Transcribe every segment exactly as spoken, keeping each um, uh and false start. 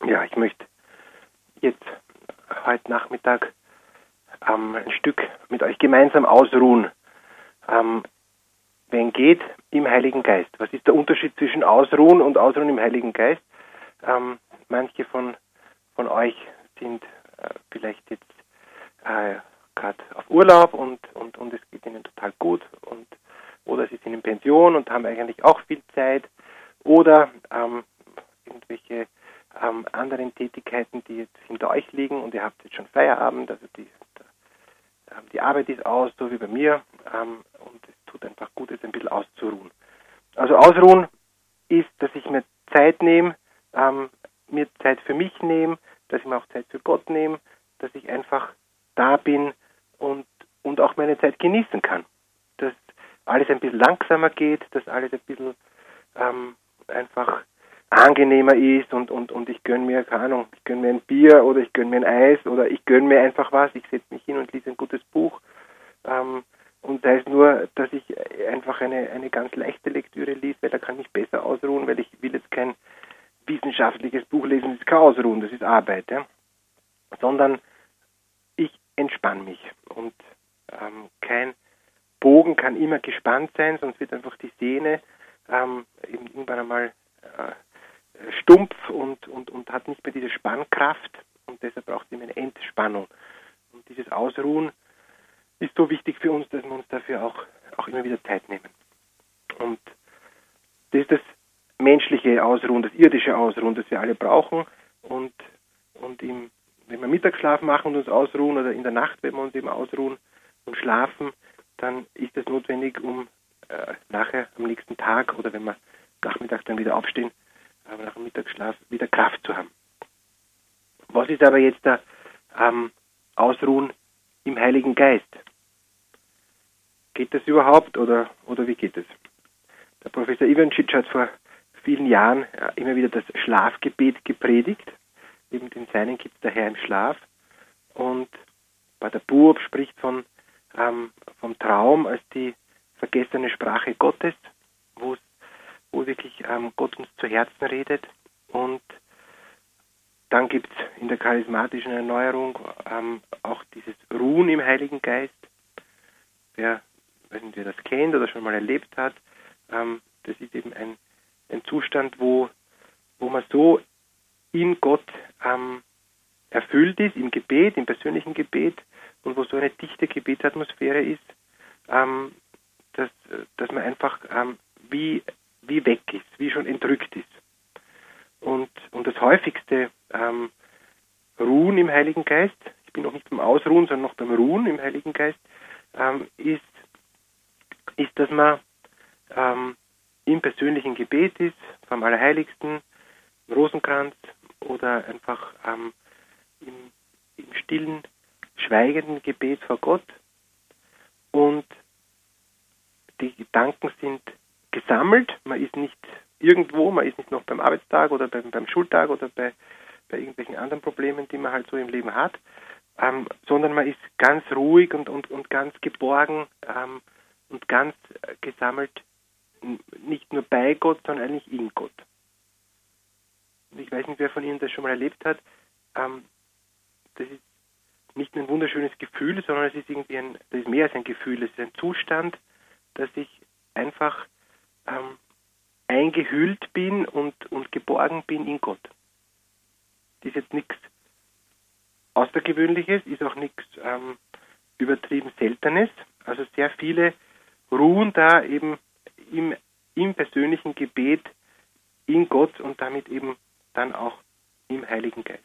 Ja, ich möchte jetzt heute Nachmittag ähm, ein Stück mit euch gemeinsam ausruhen. Ähm, wenn geht, im Heiligen Geist. Was ist der Unterschied zwischen Ausruhen und Ausruhen im Heiligen Geist? Ähm, manche von, von euch sind äh, vielleicht jetzt äh, gerade auf Urlaub und, und, und es geht ihnen total gut, und oder sie sind in Pension und haben eigentlich auch viel Zeit, oder ähm, irgendwelche ähm, anderen Tätigkeiten, die jetzt hinter euch liegen und ihr habt jetzt schon Feierabend, also die, die Arbeit ist aus, so wie bei mir, ähm, und es tut einfach gut, jetzt ein bisschen auszuruhen. Also ausruhen ist, dass ich mir Zeit nehme, ähm, mir Zeit für mich nehme, dass ich mir auch Zeit für Gott nehme, dass ich einfach da bin und, und auch meine Zeit genießen kann. Dass alles ein bisschen langsamer geht, dass alles ein bisschen ähm, einfach angenehmer ist und, und, und ich gönne mir, keine Ahnung, ich gönne mir ein Bier oder ich gönne mir ein Eis oder ich gönne mir einfach was, ich setze mich hin und lese ein gutes Buch. Ähm, und sei es nur, dass ich einfach eine, eine ganz leichte Lektüre lese, weil da kann ich besser ausruhen, weil ich will jetzt kein wissenschaftliches Buch lesen, das ist kein Ausruhen, das ist Arbeit, ja? Sondern ich entspanne mich und ähm, kein Bogen kann immer gespannt sein, sonst wird einfach die Sehne ähm, irgendwann einmal äh, stumpf und, und, und hat nicht mehr diese Spannkraft, und deshalb braucht es immer eine Entspannung. Und dieses Ausruhen ist so wichtig für uns, dass wir uns dafür auch, auch immer wieder Zeit nehmen. Und das ist das menschliche Ausruhen, das irdische Ausruhen, das wir alle brauchen. Und, und im, wenn wir Mittagsschlaf machen und uns ausruhen, oder in der Nacht, wenn wir uns eben ausruhen und schlafen, dann ist es notwendig, um äh, nachher am nächsten Tag oder wenn wir nachmittags dann wieder aufstehen, äh, nach dem Mittagsschlaf wieder Kraft zu haben. Was ist aber jetzt der ähm, Ausruhen im Heiligen Geist? Geht das überhaupt oder, oder wie geht es? Der Professor Ivancic hat vor vielen Jahren äh, immer wieder das Schlafgebet gepredigt. Eben den Seinen gibt es der Herr im Schlaf. Und bei der Buob spricht von, ähm, vom Traum als die vergessene Sprache Gottes, wo wirklich ähm, Gott uns zu Herzen redet. Und dann gibt es in der charismatischen Erneuerung ähm, auch dieses Ruhen im Heiligen Geist. Wer, weiß nicht, wer das kennt oder schon mal erlebt hat, ähm, das ist eben ein, ein Zustand, wo, wo man so in Gott ähm, erfüllt ist, im Gebet, im persönlichen Gebet, und wo so eine dichte Gebetsatmosphäre ist, ähm, dass, dass man einfach ähm, wie, wie weg ist, wie schon entrückt ist. Und, und das häufigste ähm, Ruhen im Heiligen Geist, ich bin noch nicht beim Ausruhen, sondern noch beim Ruhen im Heiligen Geist, ähm, ist, ist, dass man ähm, im persönlichen Gebet ist, vom Allerheiligsten, im Rosenkranz oder einfach ähm, im, im stillen, schweigenden Gebet vor Gott, und die Gedanken sind gesammelt, man ist nicht irgendwo, man ist nicht noch beim Arbeitstag oder beim, beim Schultag oder bei, bei irgendwelchen anderen Problemen, die man halt so im Leben hat, ähm, sondern man ist ganz ruhig und, und, und ganz geborgen ähm, und ganz gesammelt, nicht nur bei Gott, sondern eigentlich in Gott. Und ich weiß nicht, wer von Ihnen das schon mal erlebt hat, ähm, das ist nicht nur ein wunderschönes Gefühl, sondern es ist irgendwie ein, das ist mehr als ein Gefühl, es ist ein Zustand, dass ich einfach ähm, eingehüllt bin und, und geborgen bin in Gott. Das ist jetzt nichts Außergewöhnliches, ist auch nichts ähm, übertrieben Seltenes. Also sehr viele ruhen da eben im, im persönlichen Gebet in Gott und damit eben dann auch im Heiligen Geist.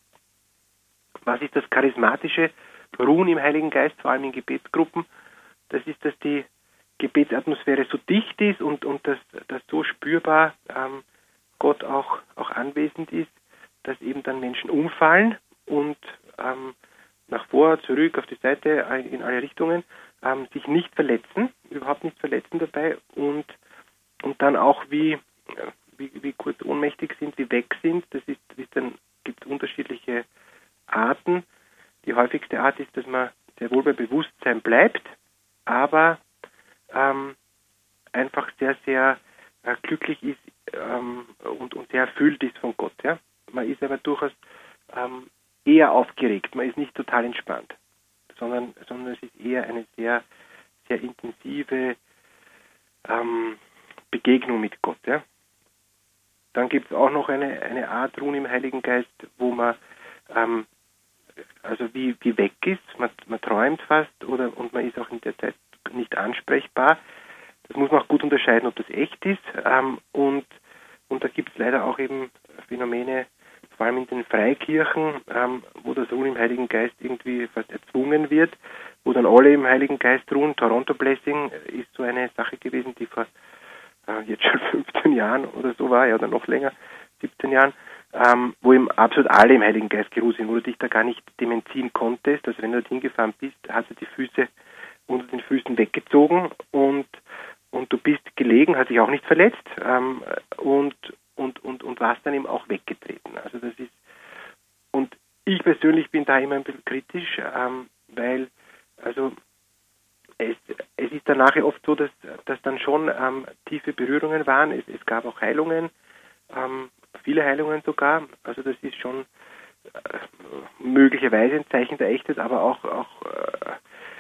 Was ist das charismatische Ruhen im Heiligen Geist, vor allem in Gebetsgruppen? Das ist, dass die Gebetsatmosphäre so dicht ist und, und dass, dass so spürbar ähm, Gott auch, auch anwesend ist, dass eben dann Menschen umfallen und ähm, nach vor, zurück, auf die Seite, in alle Richtungen, ähm, sich nicht verletzen, überhaupt nicht verletzen dabei und, und dann auch wie, wie, wie kurz ohnmächtig sind, wie weg sind. Das ist, das ist dann, gibt es unterschiedliche Arten. Die häufigste Art ist, dass man sehr wohl bei Bewusstsein bleibt, aber ähm, einfach sehr, sehr äh, glücklich ist ähm, und, und sehr erfüllt ist von Gott. Ja? man ist aber durchaus ähm, eher aufgeregt. Man ist nicht total entspannt, sondern, sondern es ist eher eine sehr, sehr intensive ähm, Begegnung mit Gott. Ja? Dann gibt es auch noch eine, eine Art Ruhen im Heiligen Geist, wo man ähm, also wie, wie weg ist, man, man träumt fast oder und man ist auch in der Zeit nicht ansprechbar. Das muss man auch gut unterscheiden, ob das echt ist. Ähm, und, und da gibt es leider auch eben Phänomene, vor allem in den Freikirchen, ähm, wo das Ruhen im Heiligen Geist irgendwie fast erzwungen wird, wo dann alle im Heiligen Geist ruhen. Toronto Blessing ist so eine Sache gewesen, die vor äh, jetzt schon fünfzehn Jahren oder so war, ja, oder noch länger, siebzehn Jahren, ähm, wo eben absolut alle im Heiligen Geist geruht sind, wo du dich da gar nicht dem entziehen konntest. Also wenn du dorthin gefahren bist, hast du die Füße unter den Füßen weggezogen und und du bist gelegen, hast dich auch nicht verletzt ähm, und, und, und, und warst dann eben auch weggetreten. Also das ist, und ich persönlich bin da immer ein bisschen kritisch, ähm, weil also es, es ist dann nachher oft so, dass, dass dann schon ähm, tiefe Berührungen waren. Es, es gab auch Heilungen, ähm, viele Heilungen sogar. Also das ist schon äh, möglicherweise ein Zeichen der Echtheit, aber auch, auch äh,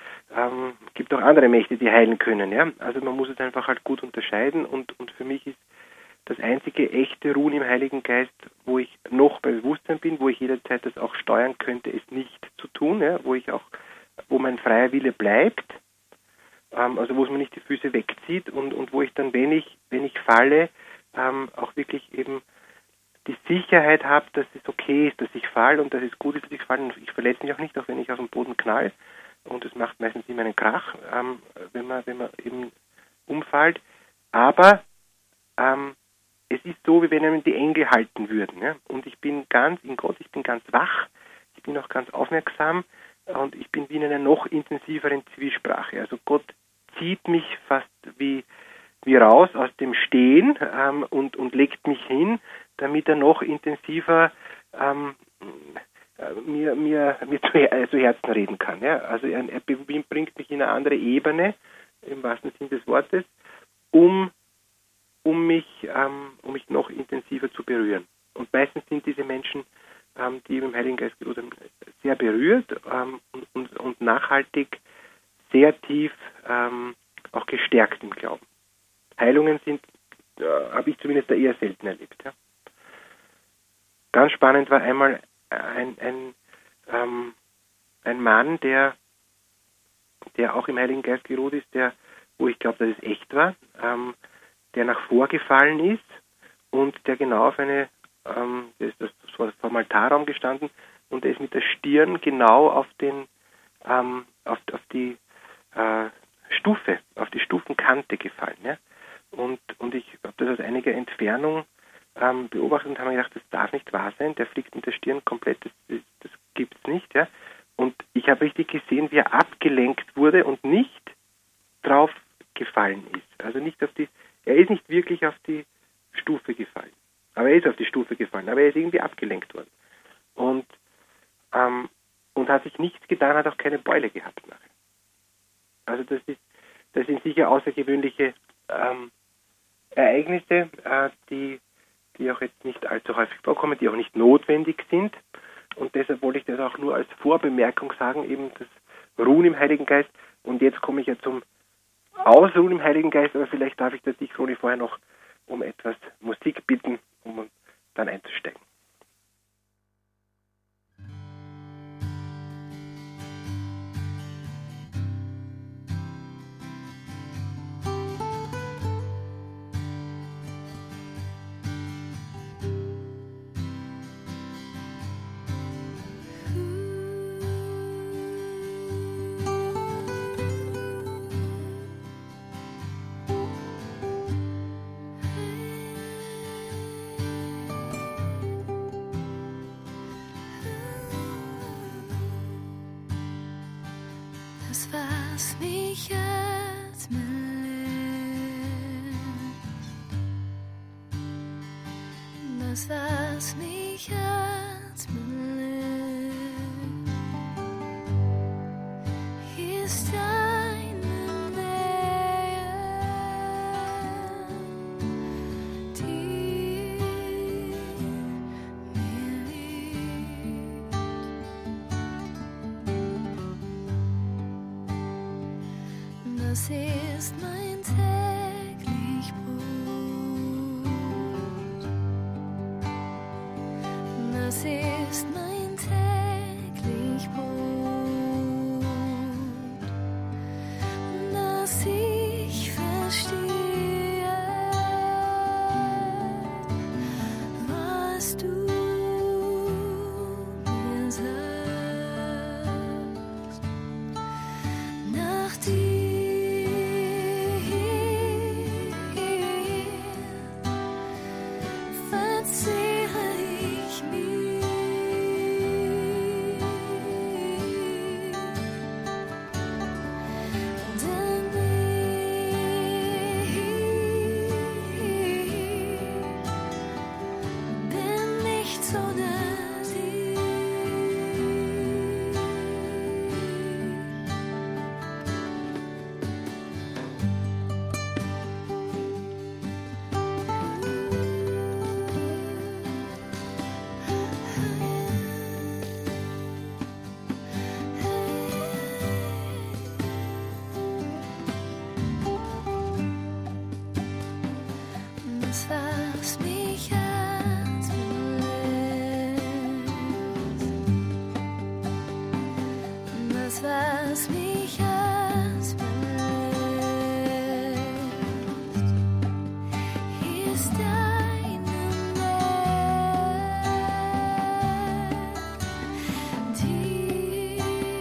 Ähm, gibt auch andere Mächte, die heilen können. Ja? Also man muss es einfach halt gut unterscheiden und, und für mich ist das einzige echte Ruhen im Heiligen Geist, wo ich noch bei Bewusstsein bin, wo ich jederzeit das auch steuern könnte, es nicht zu tun, ja? Wo ich auch, wo mein freier Wille bleibt, ähm, also wo es mir nicht die Füße wegzieht und, und wo ich dann, wenn ich, wenn ich falle, ähm, auch wirklich eben die Sicherheit habe, dass es okay ist, dass ich falle und dass es gut ist, dass ich falle und ich verletze mich auch nicht, auch wenn ich auf den Boden knall. Und es macht meistens immer einen Krach, ähm, wenn man wenn man eben umfällt. Aber ähm, es ist so, wie wenn einem die Engel halten würden. Ja? Und ich bin ganz in Gott, ich bin ganz wach, ich bin auch ganz aufmerksam und ich bin wie in einer noch intensiveren Zwiesprache. Also Gott zieht mich fast wie, wie raus aus dem Stehen ähm, und, und legt mich hin, damit er noch intensiver ähm, mir, mir, mir zu, äh, zu Herzen reden kann. Ja? Also er, er bringt mich in eine andere Ebene, im wahrsten Sinn des Wortes, um, um, mich, ähm, um mich noch intensiver zu berühren. Und meistens sind diese Menschen, ähm, die im Heiligen Geist geruht haben, sehr berührt ähm, und, und, und nachhaltig sehr tief ähm, auch gestärkt im Glauben. Heilungen sind, äh, habe ich zumindest da eher selten erlebt. Ja? Ganz spannend war einmal Ein, ein, ähm, ein Mann, der, der auch im Heiligen Geist geruht ist, der, wo ich glaube, dass es echt war, ähm, der nach vorgefallen ist und der genau auf eine, ähm, der ist das vor dem Altarraum gestanden und der ist mit der Stirn genau auf den, ähm, auf, auf die äh, Stufe, auf die Stufenkante gefallen. Ja? Und, und ich habe das aus einiger Entfernung Ähm, beobachtet und haben mir gedacht, das darf nicht wahr sein, der fliegt mit der Stirn komplett, das, das, das gibt es nicht. Ja? Und ich habe richtig gesehen, wie er abgelenkt wurde und nicht drauf gefallen ist. Also nicht auf die, er ist nicht wirklich auf die Stufe gefallen. Aber er ist auf die Stufe gefallen, aber er ist irgendwie abgelenkt worden. Und, ähm, und hat sich nichts getan, hat auch keine Beule gehabt nachher. Also das ist, das sind sicher außergewöhnliche ähm, Ereignisse, äh, die die auch jetzt nicht allzu häufig vorkommen, die auch nicht notwendig sind. Und deshalb wollte ich das auch nur als Vorbemerkung sagen, eben das Ruhen im Heiligen Geist. Und jetzt komme ich ja zum Ausruhen im Heiligen Geist, aber vielleicht darf ich dich, Roni, vorher noch um etwas Musik bitten, um dann einzusteigen. Das, was mich atmet, das, was mich atmet, ist deine Nähe, die mir das ist mein täglich Brot. Das ist mein täglich Brot, dass ich verstehe, was du mir sagst. Nach dir verzehre ich mich, denn ich bin nichts ohne dich. Das, was mich atmen lässt, das, was mich atmen lässt, ist deine Nähe, die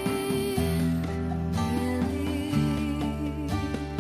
mir liegt.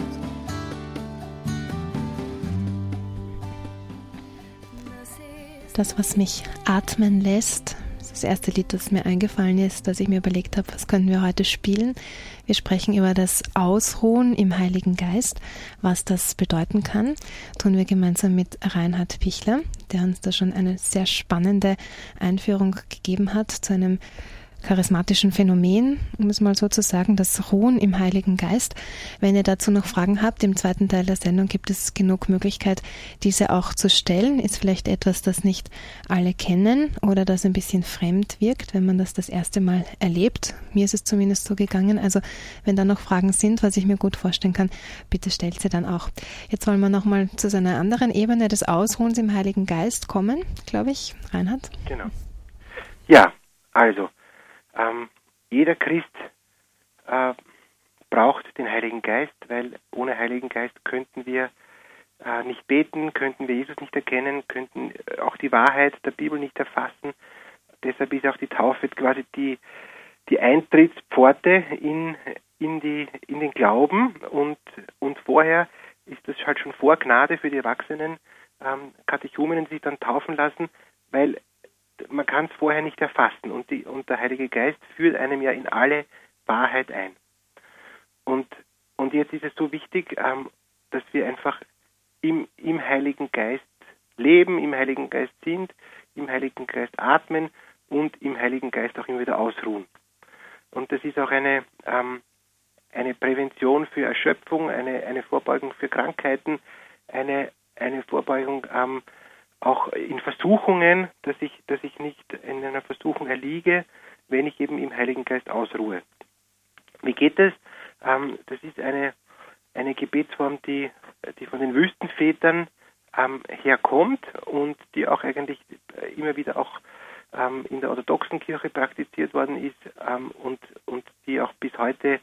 Das, was mich atmen lässt, ist das erste Lied, das mir eingefallen ist, dass ich mir überlegt habe, was können wir heute spielen. Wir sprechen über das Ausruhen im Heiligen Geist, was das bedeuten kann. Tun wir gemeinsam mit Reinhard Pichler, der uns da schon eine sehr spannende Einführung gegeben hat zu einem charismatischen Phänomen, um es mal so zu sagen, das Ruhen im Heiligen Geist. Wenn ihr dazu noch Fragen habt, im zweiten Teil der Sendung gibt es genug Möglichkeit, diese auch zu stellen. Ist vielleicht etwas, das nicht alle kennen oder das ein bisschen fremd wirkt, wenn man das das erste Mal erlebt. Mir ist es zumindest so gegangen. Also wenn da noch Fragen sind, was ich mir gut vorstellen kann, bitte stellt sie dann auch. Jetzt wollen wir nochmal zu so einer anderen Ebene des Ausruhens im Heiligen Geist kommen, glaube ich. Reinhard? Genau. Ja, also Ähm, jeder Christ äh, braucht den Heiligen Geist, weil ohne Heiligen Geist könnten wir äh, nicht beten, könnten wir Jesus nicht erkennen, könnten auch die Wahrheit der Bibel nicht erfassen. Deshalb ist auch die Taufe quasi die, die Eintrittspforte in, in, die, in den Glauben und, und vorher ist das halt schon Vorgnade für die Erwachsenen, ähm, Katechumenen, die sich dann taufen lassen, weil man kann es vorher nicht erfassen und, die, und der Heilige Geist führt einem ja in alle Wahrheit ein. Und, und jetzt ist es so wichtig, ähm, dass wir einfach im, im Heiligen Geist leben, im Heiligen Geist sind, im Heiligen Geist atmen und im Heiligen Geist auch immer wieder ausruhen. Und das ist auch eine, ähm, eine Prävention für Erschöpfung, eine, eine Vorbeugung für Krankheiten, eine, eine Vorbeugung ähm, auch in Versuchungen, dass ich, dass ich nicht in einer Versuchung erliege, wenn ich eben im Heiligen Geist ausruhe. Wie geht das? Ähm, das ist eine, eine Gebetsform, die, die von den Wüstenvätern ähm, herkommt und die auch eigentlich immer wieder auch ähm, in der orthodoxen Kirche praktiziert worden ist ähm, und, und die auch bis heute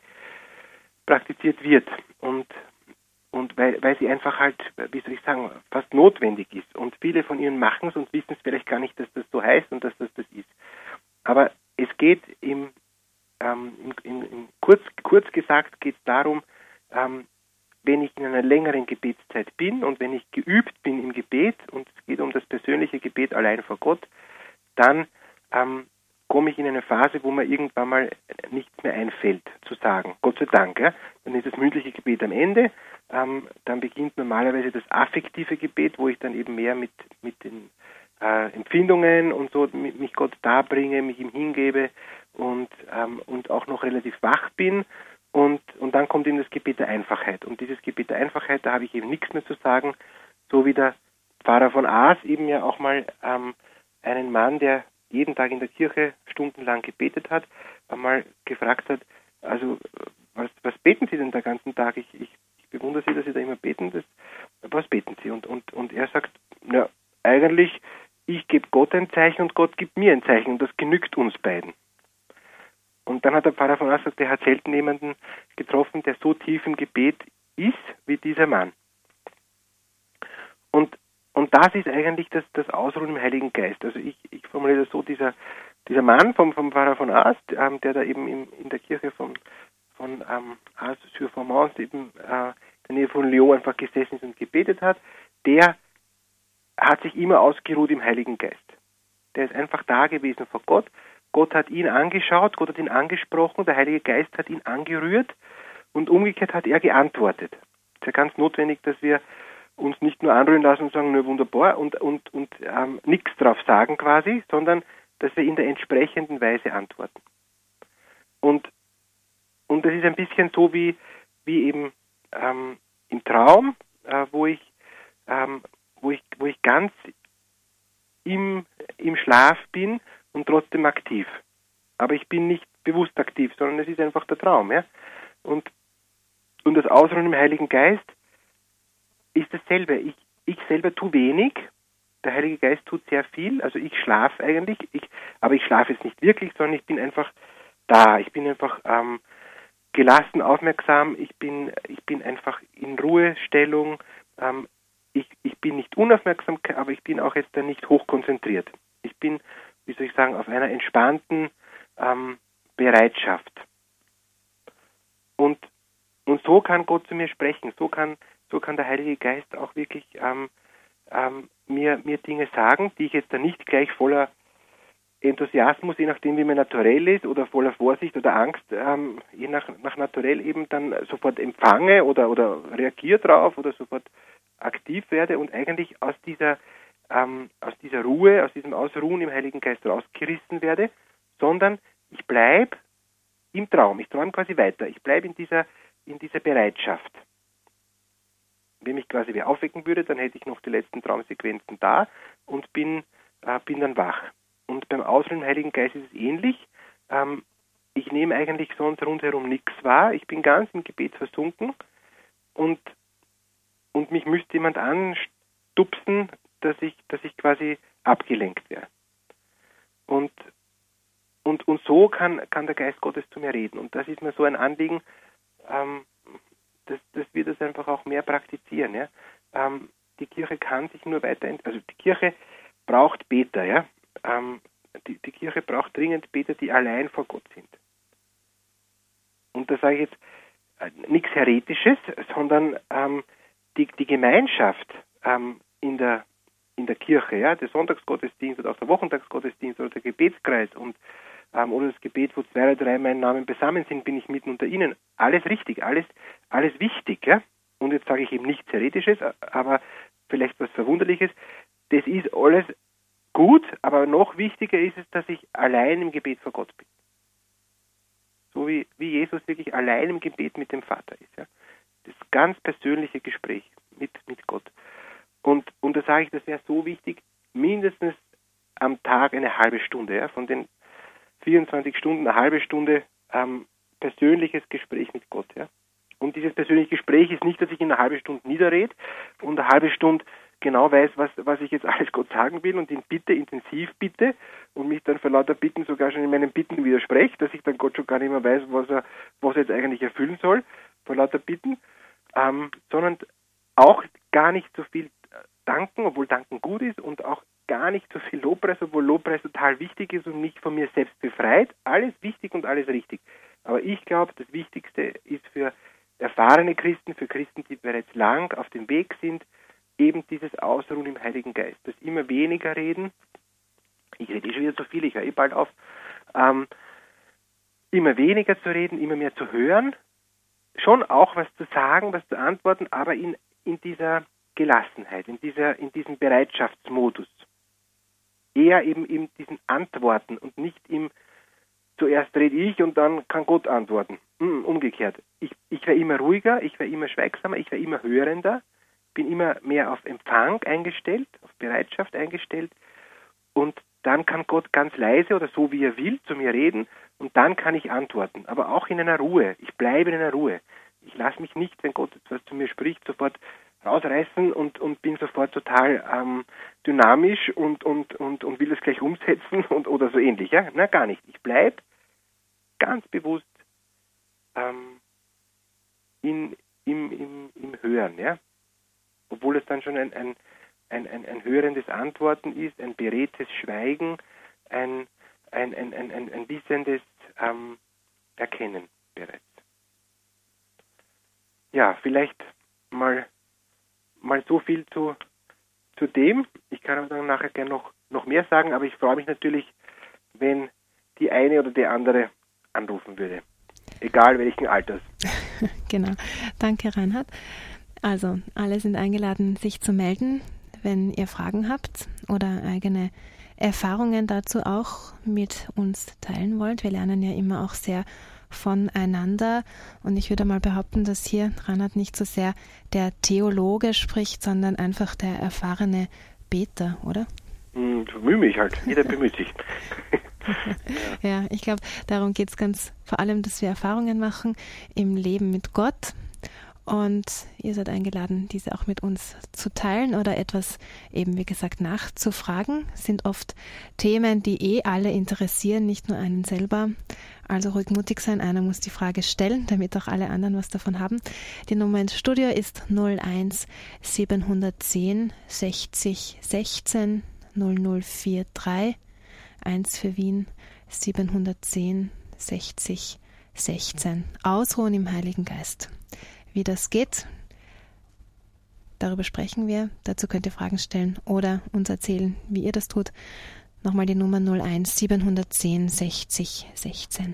praktiziert wird. Und Und weil, weil sie einfach halt, wie soll ich sagen, fast notwendig ist. Und viele von ihnen machen es und wissen es vielleicht gar nicht, dass das so heißt und dass das das ist. Aber es geht im, ähm, in, in kurz, kurz gesagt geht es darum, ähm, wenn ich in einer längeren Gebetszeit bin und wenn ich geübt bin im Gebet und es geht um das persönliche Gebet allein vor Gott, dann ähm, komme ich in eine Phase, wo mir irgendwann mal nichts mehr einfällt zu sagen. Gott sei Dank. Ja? Dann ist das mündliche Gebet am Ende. Ähm, dann beginnt normalerweise das affektive Gebet, wo ich dann eben mehr mit, mit den äh, Empfindungen und so mit, mich Gott darbringe, mich ihm hingebe und, ähm, und auch noch relativ wach bin. Und, und dann kommt eben das Gebet der Einfachheit. Und dieses Gebet der Einfachheit, da habe ich eben nichts mehr zu sagen, so wie der Pfarrer von Aas eben ja auch mal ähm, einen Mann, der jeden Tag in der Kirche stundenlang gebetet hat, einmal gefragt hat, also was, was beten Sie denn den ganzen Tag? Ich, ich, ich bewundere Sie, dass Sie da immer beten. Das, was beten Sie? Und, und, und er sagt, na, eigentlich, ich gebe Gott ein Zeichen und Gott gibt mir ein Zeichen und das genügt uns beiden. Und dann hat der Pfarrer von Ars gesagt, er hat selten jemanden getroffen, der so tief im Gebet ist wie dieser Mann. Und, und das ist eigentlich das, das Ausruhen im Heiligen Geist. Also ich, ich formuliere das so, dieser, dieser Mann vom, vom Pfarrer von Ars, ähm, der da eben in, in der Kirche von, von ähm, Ars-sur-Formance, eben äh, in der Nähe von Lyon einfach gesessen ist und gebetet hat, der hat sich immer ausgeruht im Heiligen Geist. Der ist einfach da gewesen vor Gott. Gott hat ihn angeschaut, Gott hat ihn angesprochen, der Heilige Geist hat ihn angerührt und umgekehrt hat er geantwortet. Es ist ja ganz notwendig, dass wir uns nicht nur anrühren lassen und sagen, nur wunderbar und, und, und ähm, nichts drauf sagen quasi, sondern dass wir in der entsprechenden Weise antworten. Und, und das ist ein bisschen so wie, wie eben ähm, im Traum, äh, wo ich ähm, wo ich, wo ich ganz im, im Schlaf bin und trotzdem aktiv. Aber ich bin nicht bewusst aktiv, sondern es ist einfach der Traum. Ja? Und, und das Ausruhen im Heiligen Geist ist dasselbe. Ich, ich selber tue wenig, der Heilige Geist tut sehr viel, also ich schlafe eigentlich, ich, aber ich schlafe jetzt nicht wirklich, sondern ich bin einfach da. Ich bin einfach ähm, gelassen, aufmerksam, ich bin, ich bin einfach in Ruhestellung, ähm, Ich, ich bin nicht unaufmerksam, aber ich bin auch jetzt dann nicht hochkonzentriert. Ich bin, wie soll ich sagen, auf einer entspannten ähm, Bereitschaft. Und, und so kann Gott zu mir sprechen. So kann, so kann der Heilige Geist auch wirklich ähm, ähm, mir, mir Dinge sagen, die ich jetzt dann nicht gleich voller Enthusiasmus, je nachdem wie mein Naturell ist, oder voller Vorsicht oder Angst, ähm, je nach, nach Naturell eben dann sofort empfange oder, oder reagiere drauf oder sofort aktiv werde und eigentlich aus dieser, ähm, aus dieser Ruhe, aus diesem Ausruhen im Heiligen Geist rausgerissen werde, sondern ich bleibe im Traum. Ich träume quasi weiter. Ich bleibe in dieser, in dieser Bereitschaft. Wenn mich quasi wer aufwecken würde, dann hätte ich noch die letzten Traumsequenzen da und bin, äh, bin dann wach. Und beim Ausruhen im Heiligen Geist ist es ähnlich. Ähm, ich nehme eigentlich sonst rundherum nichts wahr. Ich bin ganz im Gebet versunken und Und mich müsste jemand anstupsen, dass ich, dass ich quasi abgelenkt wäre. Und, und, und so kann, kann der Geist Gottes zu mir reden. Und das ist mir so ein Anliegen, ähm, dass, dass wir das einfach auch mehr praktizieren. Ja? Ähm, die Kirche kann sich nur weiterentwickeln. Also die Kirche braucht Beter. Ja? Ähm, die, die Kirche braucht dringend Beter, die allein vor Gott sind. Und da sage ich jetzt äh, nichts Heretisches, sondern ähm, Die, die Gemeinschaft ähm, in der in der Kirche, ja, der Sonntagsgottesdienst oder auch der Wochentagsgottesdienst oder der Gebetskreis und ähm, oder das Gebet, wo zwei oder drei in meinem Namen beisammen sind, bin ich mitten unter ihnen. Alles richtig, alles alles wichtig, ja. Und jetzt sage ich eben nichts Heretisches, aber vielleicht was Verwunderliches. Das ist alles gut, aber noch wichtiger ist es, dass ich allein im Gebet vor Gott bin. So wie, wie Jesus wirklich allein im Gebet mit dem Vater ist, ja. Das ganz persönliche Gespräch mit, mit Gott. Und, und da sage ich, das wäre so wichtig, mindestens am Tag eine halbe Stunde, ja, von den vierundzwanzig Stunden eine halbe Stunde ähm, persönliches Gespräch mit Gott. Ja. Und dieses persönliche Gespräch ist nicht, dass ich in einer halben Stunde niederrede und eine halbe Stunde genau weiß, was, was ich jetzt alles Gott sagen will und ihn bitte, intensiv bitte und mich dann für lauter Bitten sogar schon in meinen Bitten widerspreche, dass ich dann Gott schon gar nicht mehr weiß, was er, was er jetzt eigentlich erfüllen soll, vor lauter Bitten. Ähm, sondern auch gar nicht so viel danken, obwohl danken gut ist und auch gar nicht so viel Lobpreis, obwohl Lobpreis total wichtig ist und mich von mir selbst befreit. Alles wichtig und alles richtig. Aber ich glaube, das Wichtigste ist für erfahrene Christen, für Christen, die bereits lang auf dem Weg sind, eben dieses Ausruhen im Heiligen Geist. Das immer weniger reden. Ich rede schon wieder zu viel, ich höre eh bald auf. Ähm, immer weniger zu reden, immer mehr zu hören. Schon auch was zu sagen, was zu antworten, aber in, in dieser Gelassenheit, in dieser, in diesem Bereitschaftsmodus. Eher eben in diesen Antworten und nicht im zuerst rede ich und dann kann Gott antworten. Hm, umgekehrt. Ich, ich war immer ruhiger, ich war immer schweigsamer, ich war immer hörender, bin immer mehr auf Empfang eingestellt, auf Bereitschaft eingestellt und dann kann Gott ganz leise oder so wie er will zu mir reden und dann kann ich antworten, aber auch in einer Ruhe. Ich bleibe in einer Ruhe. Ich lasse mich nicht, wenn Gott etwas zu mir spricht, sofort rausreißen und, und bin sofort total ähm, dynamisch und, und, und, und will das gleich umsetzen und, oder so ähnlich. Ja? Na, gar nicht. Ich bleibe ganz bewusst ähm, in, im, im, im Hören, ja? Obwohl es dann schon ein, ein, ein, ein, ein hörendes Antworten ist, ein beredtes Schweigen, ein, ein, ein, ein, ein, ein wissendes ähm, Erkennen bereits. Ja, vielleicht mal, mal so viel zu, zu dem. Ich kann aber dann nachher gerne noch, noch mehr sagen, aber ich freue mich natürlich, wenn die eine oder der andere anrufen würde. Egal welchen Alters. Genau. Danke, Reinhard. Also, alle sind eingeladen, sich zu melden, wenn ihr Fragen habt oder eigene Erfahrungen dazu auch mit uns teilen wollt. Wir lernen ja immer auch sehr voneinander und ich würde mal behaupten, dass hier Reinhard nicht so sehr der Theologe spricht, sondern einfach der erfahrene Beter, oder? Hm, bemühe mich halt. Jeder bemüht sich. Ja, ich glaube, darum geht es ganz vor allem, dass wir Erfahrungen machen im Leben mit Gott. Und ihr seid eingeladen, diese auch mit uns zu teilen oder etwas eben, wie gesagt, nachzufragen. Das sind oft Themen, die eh alle interessieren, nicht nur einen selber. Also ruhig mutig sein, einer muss die Frage stellen, damit auch alle anderen was davon haben. Die Nummer ins Studio ist null eins siebenhundertzehn sechzig sechzehn null null vier drei, eins für Wien, siebenhundertzehn sechzig sechzehn. Ausruhen im Heiligen Geist. Wie das geht, darüber sprechen wir. Dazu könnt ihr Fragen stellen oder uns erzählen, wie ihr das tut. Nochmal die Nummer null eins siebenhundertzehn sechzig sechzehn.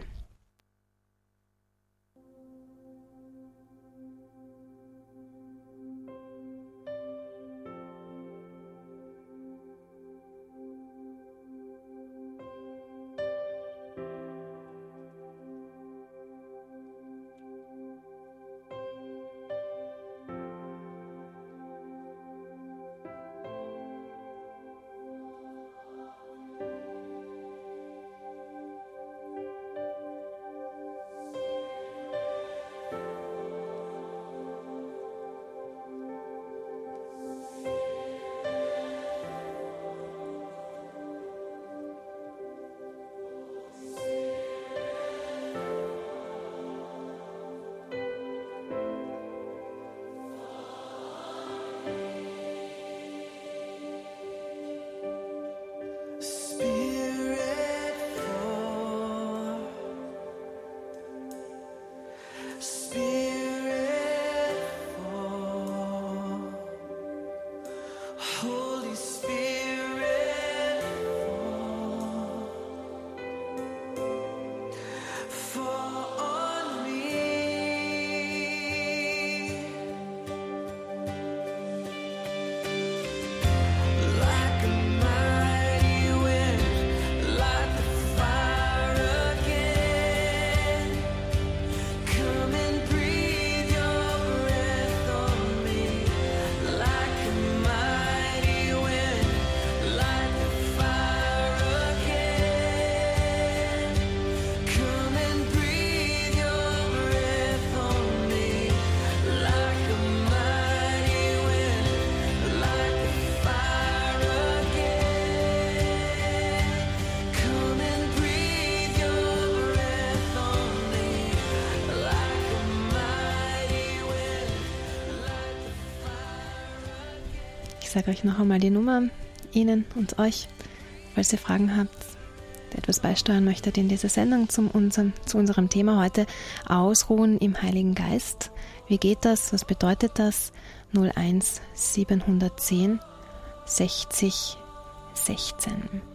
Ich sage euch noch einmal die Nummer, Ihnen und euch, falls ihr Fragen habt, etwas beisteuern möchtet in dieser Sendung zum unserem, zu unserem Thema heute, Ausruhen im Heiligen Geist. Wie geht das? Was bedeutet das? null eins siebenhundertzehn sechzig sechzehn.